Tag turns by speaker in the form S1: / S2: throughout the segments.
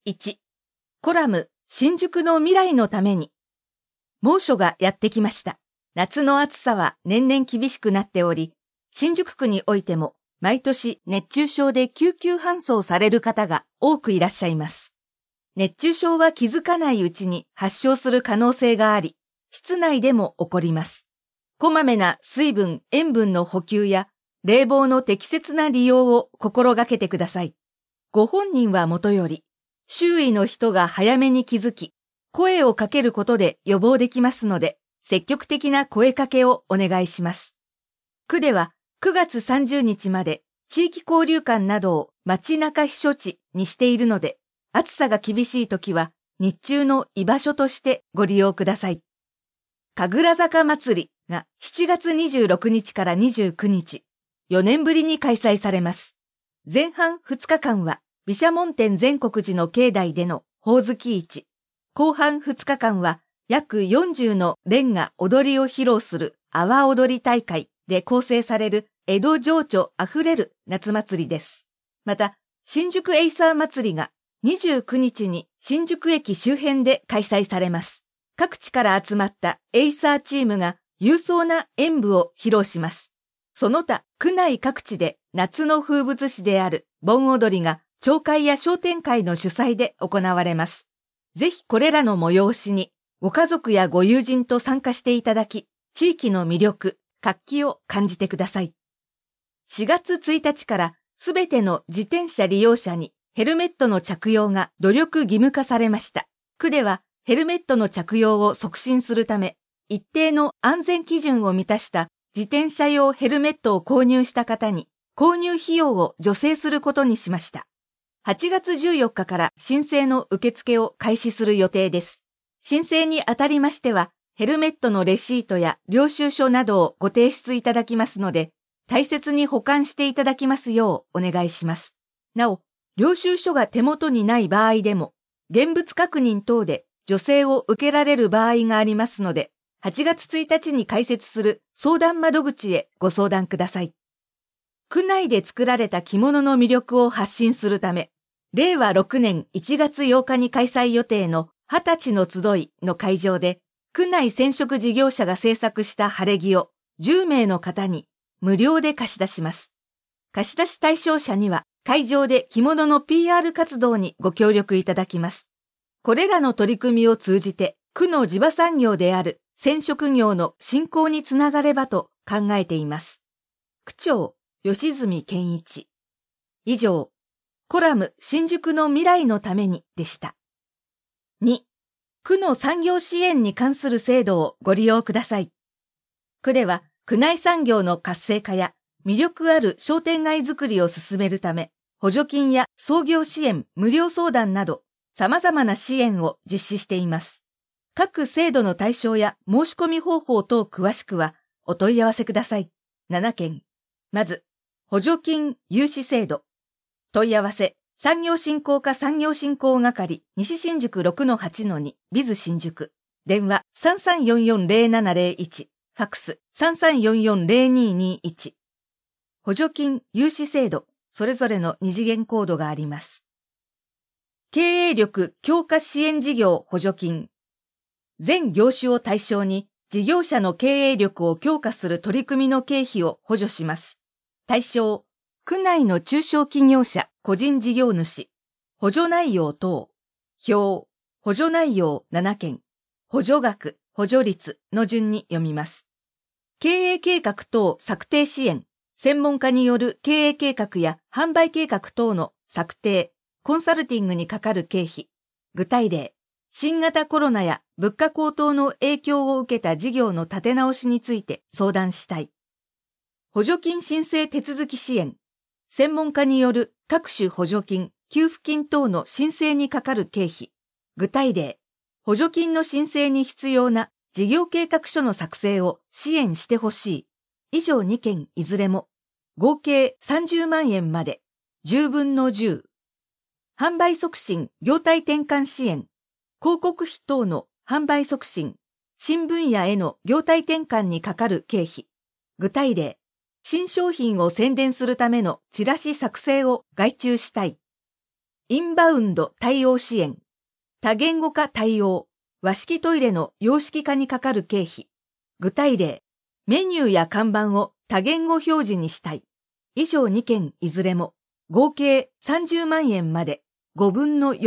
S1: 1、コラム、新宿の未来のために。猛暑がやってきました。夏の暑さは年々厳しくなっており、新宿区においても毎年熱中症で救急搬送される方が多くいらっしゃいます。熱中症は気づかないうちに発症する可能性があり、室内でも起こります。こまめな水分・塩分の補給や冷房の適切な利用を心がけてください。ご本人はもとより、周囲の人が早めに気づき、声をかけることで予防できますので、積極的な声かけをお願いします。区では9月30日まで地域交流館などを街中避暑地にしているので、暑さが厳しい時は日中の居場所としてご利用ください。神楽坂祭りが7月26日から29日、4年ぶりに開催されます。前半2日間は毘沙門天善国寺の境内でのほおずき市、後半2日間は約40の連が踊りを披露する阿波踊り大会で構成される江戸情緒あふれる夏祭りです。また、新宿エイサー祭りが29日に新宿駅周辺で開催されます。各地から集まったエイサーチームが勇壮な演舞を披露します。その他、区内各地で夏の風物詩である盆踊りが町会や商店会の主催で行われます。ぜひこれらの催しにご家族やご友人と参加していただき、地域の魅力、活気を感じてください。4月1日からすべての自転車利用者にヘルメットの着用が努力義務化されました。区ではヘルメットの着用を促進するため、一定の安全基準を満たした自転車用ヘルメットを購入した方に購入費用を助成することにしました。8月14日から申請の受付を開始する予定です。申請にあたりましては、ヘルメットのレシートや領収書などをご提出いただきますので、大切に保管していただきますようお願いします。なお、領収書が手元にない場合でも、現物確認等で助成を受けられる場合がありますので、8月1日に開設する相談窓口へご相談ください。区内で作られた着物の魅力を発信するため、令和6年1月8日に開催予定の20歳の集いの会場で、区内染色事業者が制作した晴れ着を10名の方に無料で貸し出します。貸し出し対象者には会場で着物の PR 活動にご協力いただきます。これらの取り組みを通じて、区の地場産業である染色業の振興につながればと考えています。区長、吉住健一。以上、コラム新宿の未来のためにでした。2、区の産業支援に関する制度をご利用ください。区では区内産業の活性化や魅力ある商店街づくりを進めるため、補助金や創業支援、無料相談など様々な支援を実施しています。各制度の対象や申し込み方法等詳しくはお問い合わせください。7件。まず、補助金融資制度。問い合わせ、産業振興課産業振興係、西新宿 6-8-2、ビズ新宿。電話 33440701、ファックス 33440221。補助金融資制度、それぞれの二次元コードがあります。経営力強化支援事業補助金。全業種を対象に事業者の経営力を強化する取り組みの経費を補助します。対象、区内の中小企業者、個人事業主、補助内容等、表、補助内容7件、補助額、補助率の順に読みます。経営計画等策定支援、専門家による経営計画や販売計画等の策定、コンサルティングにかかる経費、具体例、新型コロナや物価高騰の影響を受けた事業の立て直しについて相談したい。補助金申請手続き支援、専門家による各種補助金、給付金等の申請にかかる経費、具体例、補助金の申請に必要な事業計画書の作成を支援してほしい。以上2件いずれも、合計30万円まで、10分の10。販売促進、業態転換支援、広告費等の販売促進、新分野への業態転換にかかる経費。具体例、新商品を宣伝するためのチラシ作成を外注したい。 インバウンド対応支援、多言語化対応、和式トイレの洋式化にかかる経費。具体例、メニューや看板を多言語表示にしたい。以上2件いずれも、合計30万円まで5分の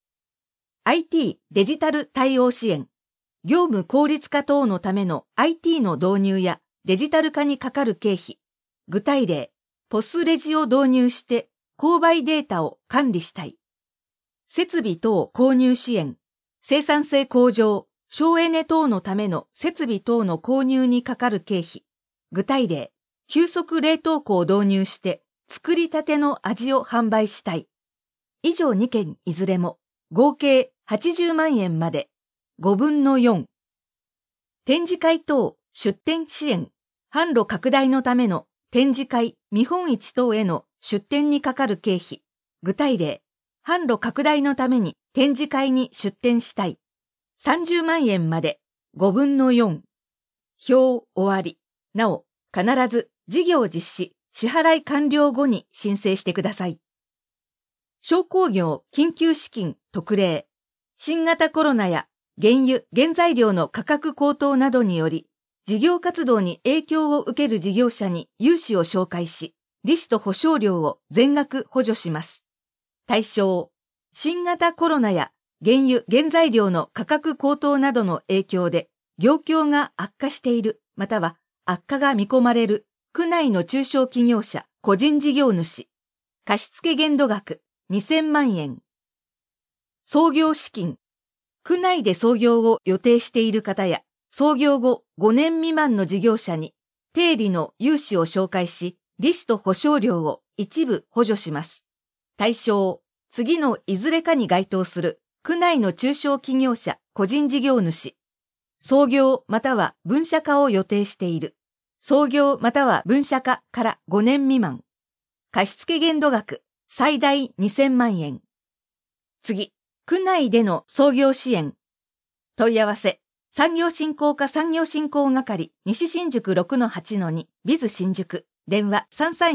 S1: 4。IT デジタル対応支援。業務効率化等のための IT の導入やデジタル化にかかる経費。具体例、ポスレジを導入して購買データを管理したい。設備等購入支援。生産性向上、省エネ等のための設備等の購入にかかる経費。具体例、急速冷凍庫を導入して作りたての味を販売したい。以上2件いずれも合計80万円まで5分の4。展示会等出展支援。販路拡大のための展示会、見本市等への出展にかかる経費。具体例、販路拡大のために展示会に出展したい。30万円まで5分の4。表終わり。なお、必ず事業実施、支払い完了後に申請してください。商工業緊急資金特例。新型コロナや原油、原材料の価格高騰などにより、事業活動に影響を受ける事業者に融資を紹介し、利子と保証料を全額補助します。対象、新型コロナや原油、原材料の価格高騰などの影響で、業況が悪化している、または悪化が見込まれる、区内の中小企業者、個人事業主。貸付限度額2000万円。創業資金。区内で創業を予定している方や、創業後5年未満の事業者に、低利の融資を紹介し、利子と保証料を一部補助します。対象、次のいずれかに該当する、区内の中小企業者、個人事業主。創業または分社化を予定している。創業または分社化から5年未満。貸付限度額、最大2000万円。次、区内での創業支援。問い合わせ、産業振興課産業振興係、西新宿 6-8-2、ビズ新宿、電話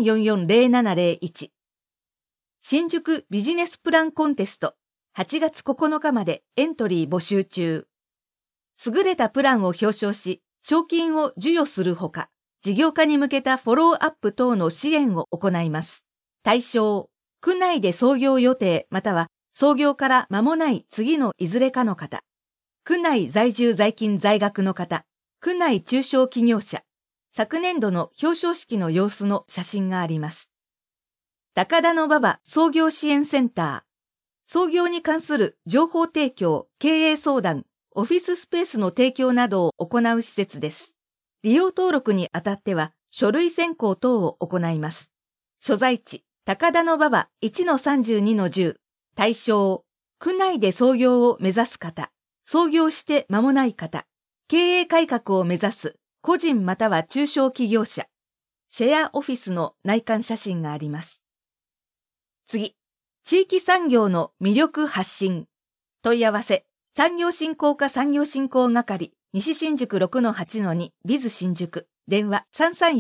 S1: 3344-0701。新宿ビジネスプランコンテスト、8月9日までエントリー募集中。優れたプランを表彰し、賞金を授与するほか、事業化に向けたフォローアップ等の支援を行います。対象、区内で創業予定または創業から間もない次のいずれかの方。区内在住在勤在学の方。区内中小企業者。昨年度の表彰式の様子の写真があります。高田馬場創業支援センター。創業に関する情報提供、経営相談、オフィススペースの提供などを行う施設です。利用登録にあたっては書類選考等を行います。所在地、高田馬場 1-32-10。対象、区内で創業を目指す方、創業して間もない方、経営改革を目指す個人または中小企業者、シェアオフィスの内観写真があります。次、地域産業の魅力発信。問い合わせ、産業振興課産業振興係、西新宿 6-8-2、ビズ新宿、電話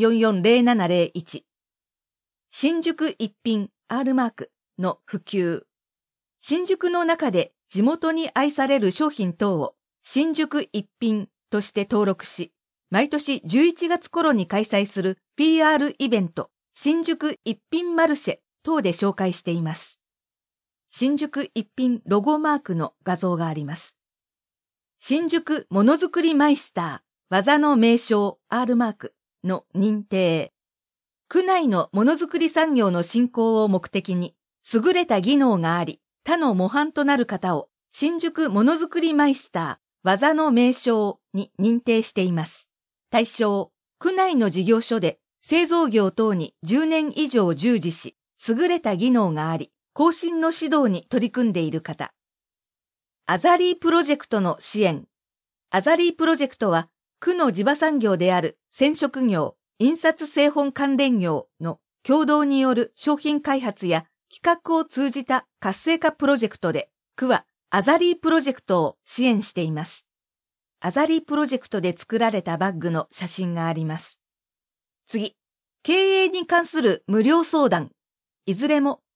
S1: 3344-0701。新宿一品 R マークの普及。新宿の中で地元に愛される商品等を新宿一品として登録し、毎年11月頃に開催する PR イベント、新宿一品マルシェ等で紹介しています。新宿一品ロゴマークの画像があります。新宿ものづくりマイスター、技の名称 R マークの認定。区内のものづくり産業の振興を目的に、優れた技能があり、他の模範となる方を新宿ものづくりマイスター、技の名称に認定しています。対象、区内の事業所で製造業等に10年以上従事し、優れた技能があり、後進の指導に取り組んでいる方。アザリープロジェクトの支援。アザリープロジェクトは、区の地場産業である染色業、印刷製本関連業の共同による商品開発や企画を通じた活性化プロジェクトで、区はアザリープロジェクトを支援しています。アザリープロジェクトで作られたバッグの写真があります。次、経営に関する無料相談。いずれも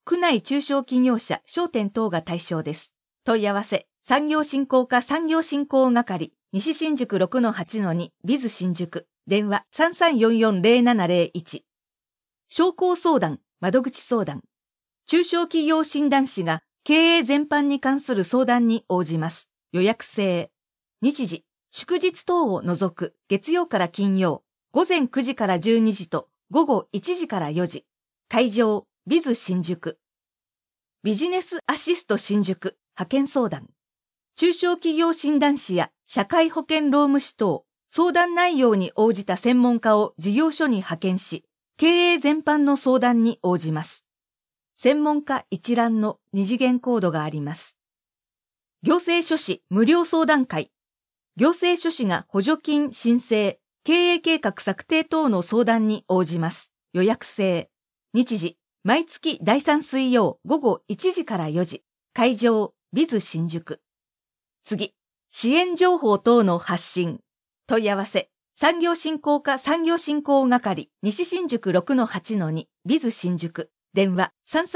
S1: 区内中小企業者、商店等が対象です。問い合わせ、産業振興課産業振興係、西新宿 6-8-2 ビズ新宿、電話 33440701。商工相談、窓口相談。中小企業診断士が経営全般に関する相談に応じます。予約制。日時、祝日等を除く月曜から金曜、午前9時から12時と午後1時から4時。会場、ビズ新宿。ビジネスアシスト新宿、派遣相談。中小企業診断士や社会保険労務士等、相談内容に応じた専門家を事業所に派遣し、経営全般の相談に応じます。専門家一覧の二次元コードがあります。行政書士無料相談会。行政書士が補助金申請、経営計画策定等の相談に応じます。予約制。日時、毎月第3水曜午後1時から4時。会場、ビズ新宿。次、支援情報等の発信。問い合わせ、産業振興課産業振興係、西新宿 6-8-2、ビズ新宿。電話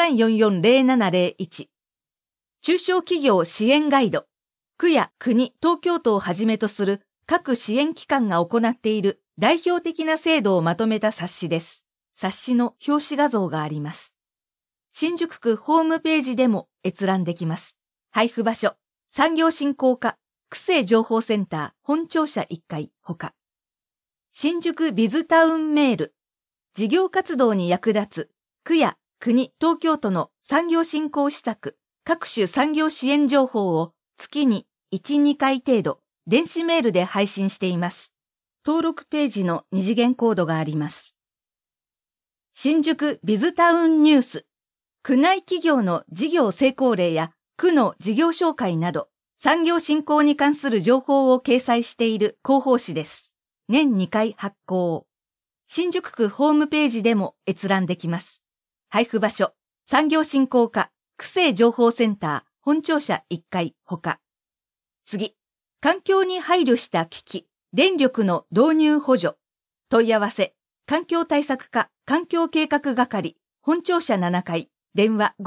S1: 33440701。中小企業支援ガイド。区や国、東京都をはじめとする各支援機関が行っている代表的な制度をまとめた冊子です。冊子の表紙画像があります。新宿区ホームページでも閲覧できます。配布場所、産業振興課、区政情報センター本庁舎1階ほか。新宿ビズタウンメール。事業活動に役立つ区や国、東京都の産業振興施策、各種産業支援情報を月に1、2回程度、電子メールで配信しています。登録ページの二次元コードがあります。新宿ビズタウンニュース。区内企業の事業成功例や区の事業紹介など、産業振興に関する情報を掲載している広報誌です。年2回発行。新宿区ホームページでも閲覧できます。配布場所、産業振興課、区政情報センター、本庁舎1階ほか。次、環境に配慮した機器、電力の導入補助。問い合わせ、環境対策課、環境計画係、本庁舎7階、電話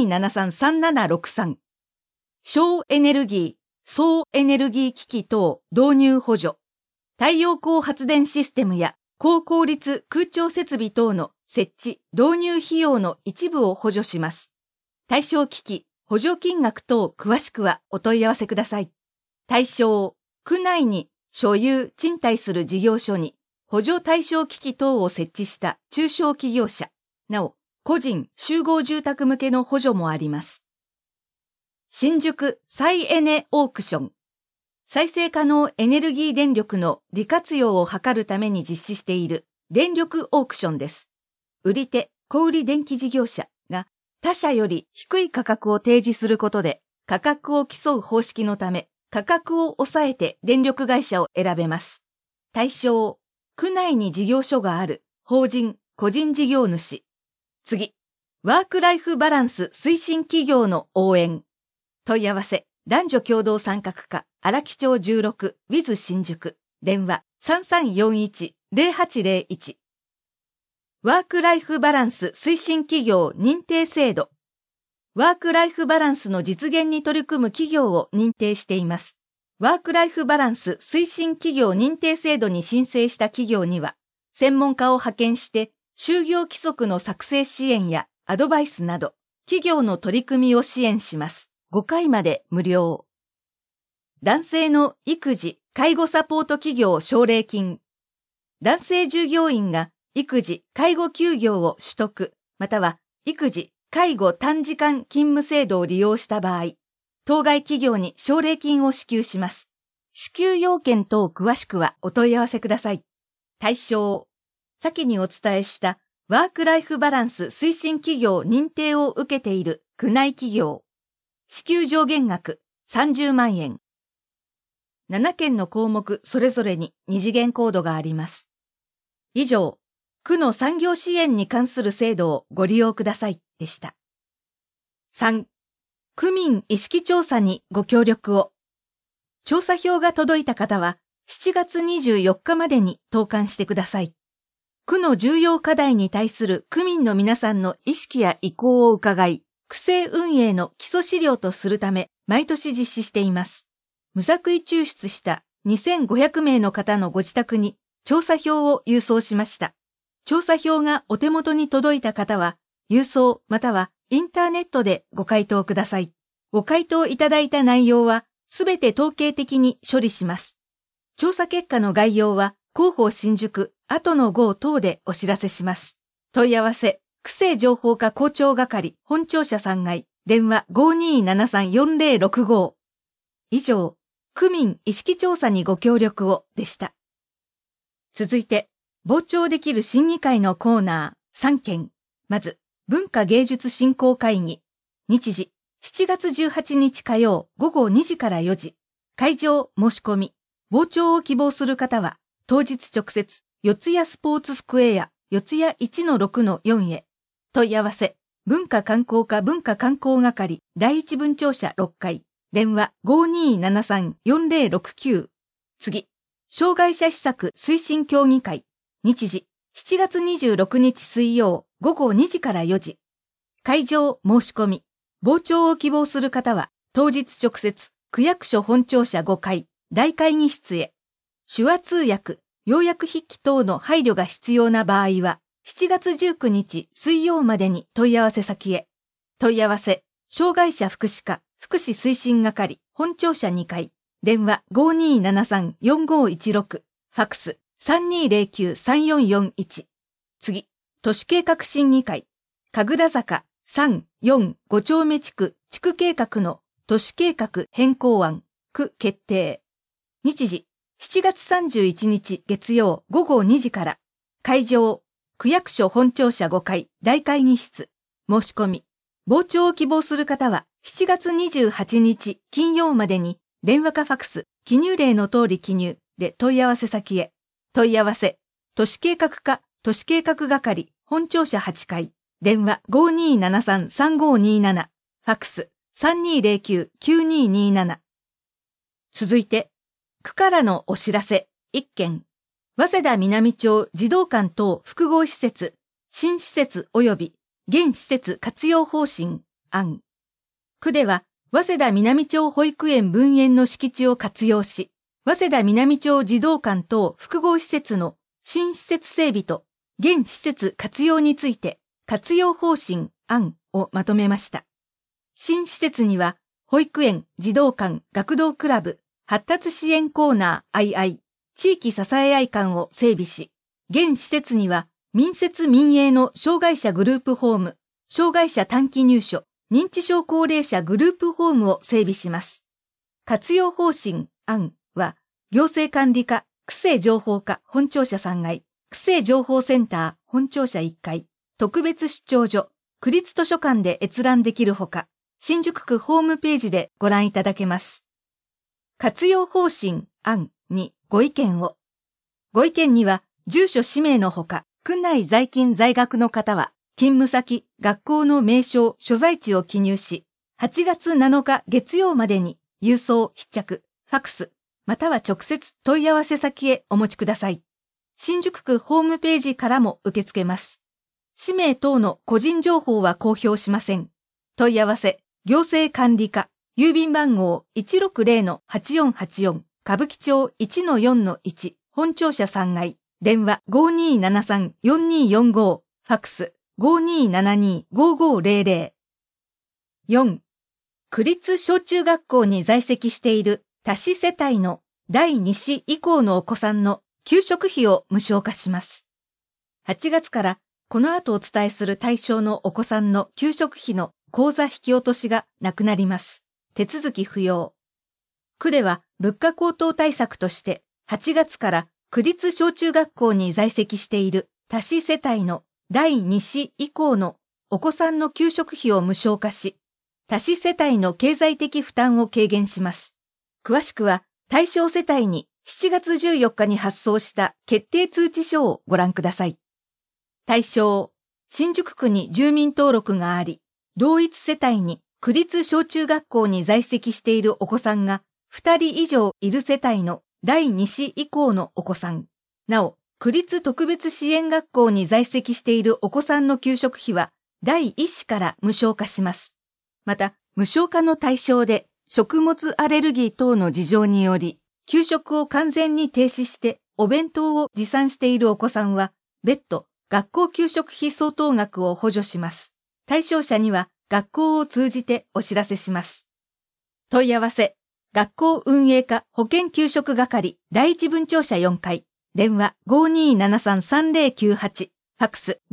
S1: 5273-3763。省エネルギー、総エネルギー機器等導入補助。太陽光発電システムや高効率空調設備等の設置、導入費用の一部を補助します。対象機器、補助金額等詳しくはお問い合わせください。対象、区内に所有、賃貸する事業所に補助対象機器等を設置した中小企業者。なお、個人、集合住宅向けの補助もあります。新宿再エネオークション。再生可能エネルギー電力の利活用を図るために実施している電力オークションです。売り手、小売電気事業者が他社より低い価格を提示することで価格を競う方式のため価格を抑えて電力会社を選べます。対象、区内に事業所がある法人、個人事業主。次、ワークライフバランス推進企業の応援。問い合わせ、男女共同参画課、荒木町16、ウィズ新宿。電話、3341-0801。ワークライフバランス推進企業認定制度。ワークライフバランスの実現に取り組む企業を認定しています。ワークライフバランス推進企業認定制度に申請した企業には、専門家を派遣して就業規則の作成支援やアドバイスなど、企業の取り組みを支援します。5回まで無料。男性の育児・介護サポート企業奨励金。男性従業員が育児・介護休業を取得、または育児・介護短時間勤務制度を利用した場合、当該企業に奨励金を支給します。支給要件等詳しくはお問い合わせください。対象。先にお伝えしたワークライフバランス推進企業認定を受けている区内企業。支給上限額30万円。7件の項目それぞれに二次元コードがあります。以上、区の産業支援に関する制度をご利用くださいでした。3、区民意識調査にご協力を。調査票が届いた方は7月24日までに投函してください。 区の重要課題に対する区民の皆さんの意識や意向を伺い、区政運営の基礎資料とするため、毎年実施しています。無作為抽出した2500名の方のご自宅に調査票を郵送しました。調査票がお手元に届いた方は、郵送またはインターネットでご回答ください。ご回答いただいた内容はすべて統計的に処理します。調査結果の概要は広報新宿後の号等でお知らせします。問い合わせ、区政情報課校長係本庁舎3階、電話 5273-4065。以上、区民意識調査にご協力をでした。続いて、傍聴できる審議会のコーナー3件。まず、文化芸術振興会議。日時、7月18日火曜午後2時から4時。会場申し込み。傍聴を希望する方は、当日直接、四谷スポーツスクエア、四谷 1-6-4 へ。問い合わせ、文化観光課文化観光係第一分庁舎6階。電話 5273-4069。次、障害者施策推進協議会。日時、7月26日水曜午後2時から4時。会場申し込み。傍聴を希望する方は、当日直接、区役所本庁舎5階、大会議室へ。手話通訳、要約筆記等の配慮が必要な場合は、7月19日水曜までに問い合わせ先へ。問い合わせ、障害者福祉課、福祉推進係、本庁舎2階、電話 5273-4516、ファックス 3209-3441。次、都市計画審議会、神楽坂3、4、5丁目地区計画の都市計画変更案、区決定。日時、7月31日月曜午後2時から、会場、区役所本庁舎5階大会議室、申し込み。傍聴を希望する方は7月28日金曜までに電話かファックス、記入例の通り記入で問い合わせ先へ。問い合わせ、都市計画課、都市計画係、本庁舎8階、電話 5273-3527、ファックス 3209-9227。続いて、区からのお知らせ1件。早稲田南町児童館等複合施設、新施設及び現施設活用方針案。区では、早稲田南町保育園分園の敷地を活用し、早稲田南町児童館等複合施設の新施設整備と現施設活用について活用方針案をまとめました。新施設には、保育園、児童館、学童クラブ、発達支援コーナー II、地域支え合い館を整備し、現施設には民設民営の障害者グループホーム、障害者短期入所、認知症高齢者グループホームを整備します。活用方針案は、行政管理課、区政情報課本庁舎3階、区政情報センター本庁舎1階、特別出張所、区立図書館で閲覧できるほか、新宿区ホームページでご覧いただけます。活用方針案にご意見を。ご意見には、住所氏名のほか、区内在勤在学の方は、勤務先、学校の名称、所在地を記入し、8月7日月曜までに郵送、必着、ファックス、または直接問い合わせ先へお持ちください。新宿区ホームページからも受け付けます。氏名等の個人情報は公表しません。問い合わせ、行政管理課、郵便番号 160-8484、歌舞伎町 1-4-1、本庁舎3階、電話 5273-4245、ファックス 5272-5500。4. 区立小中学校に在籍している多子世帯の第2子以降のお子さんの給食費を無償化します。8月からこの後お伝えする対象のお子さんの給食費の口座引き落としがなくなります。手続き不要。区では物価高騰対策として8月から区立小中学校に在籍している多子世帯の第2子以降のお子さんの給食費を無償化し、多子世帯の経済的負担を軽減します。詳しくは対象世帯に7月14日に発送した決定通知書をご覧ください。対象、新宿区に住民登録があり、同一世帯に区立小中学校に在籍しているお子さんが2人以上いる世帯の第2子以降のお子さん。なお、 区立特別支援学校に在籍しているお子さんの給食費は第1子から無償化します。また、無償化の対象で食物アレルギー等の事情により、給食を完全に停止してお弁当を持参しているお子さんは、別途学校給食費相当額を補助します。対象者には学校を通じてお知らせします。問い合わせ、学校運営課保健給食係第一分庁舎4階、電話 5273-3098、ファックス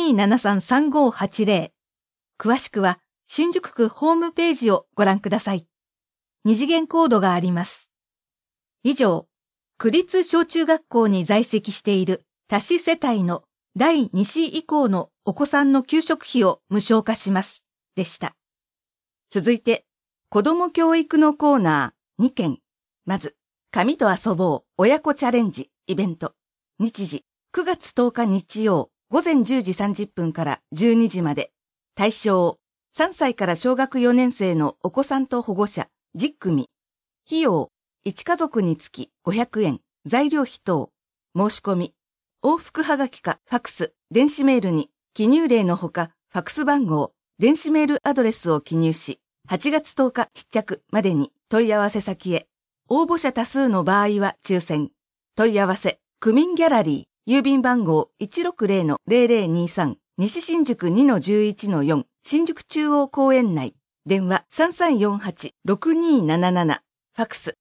S1: 5273-3580。詳しくは新宿区ホームページをご覧ください。二次元コードがあります。以上、区立小中学校に在籍している多子世帯の第2子以降のお子さんの給食費を無償化します。でした。続いて、子ども教育のコーナー2件。まず、紙と遊ぼう親子チャレンジイベント。日時、9月10日日曜午前10時30分から12時まで。対象、3歳から小学4年生のお子さんと保護者10組。費用、1家族につき500円。材料費等。申し込み。往復はがきかファックス、電子メールに記入例のほかファックス番号、電子メールアドレスを記入し、8月10日必着までに問い合わせ先へ。応募者多数の場合は抽選。問い合わせ、区民ギャラリー、郵便番号 160-0023、西新宿 2-11-4、新宿中央公園内。電話 3348-6277、ファックス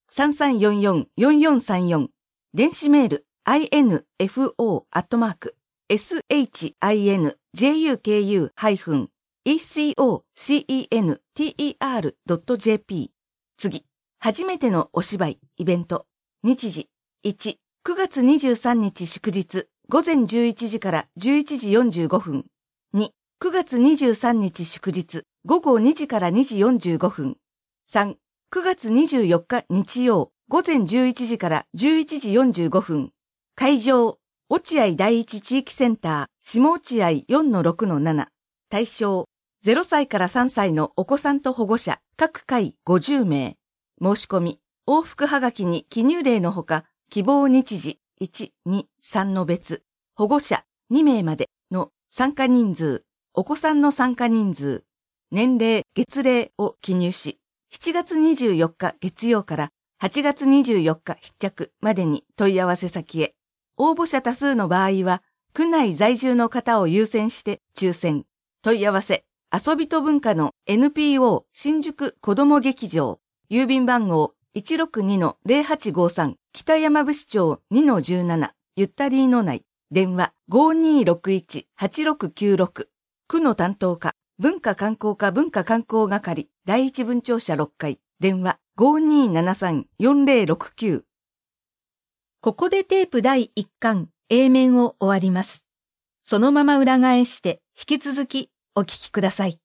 S1: 3344-4434、電子メール、info@sinjuku-ecocenter.jp。次、初めてのお芝居、イベント。日時、1、9月23日祝日、午前11時から11時45分。2、9月23日祝日、午後2時から2時45分。3、9月24日日曜、午前11時から11時45分。会場、落合第一地域センター、下落合 4-6-7。対象、0歳から3歳のお子さんと保護者、各回50名。申し込み、往復はがきに記入例のほか、希望日時、1、2、3の別、保護者2名までの参加人数、お子さんの参加人数、年齢、月齢を記入し、7月24日月曜から8月24日必着までに問い合わせ先へ。応募者多数の場合は、区内在住の方を優先して抽選。問い合わせ、遊びと文化の NPO 新宿子ども劇場。郵便番号 162-0853 北山伏町 2-17 ゆったりーの内。電話 5261-8696。区の担当課、文化観光課文化観光係第一分庁舎6階。電話 5273-4069。ここでテープ第1巻 A 面を終わります。そのまま裏返して引き続きお聞きください。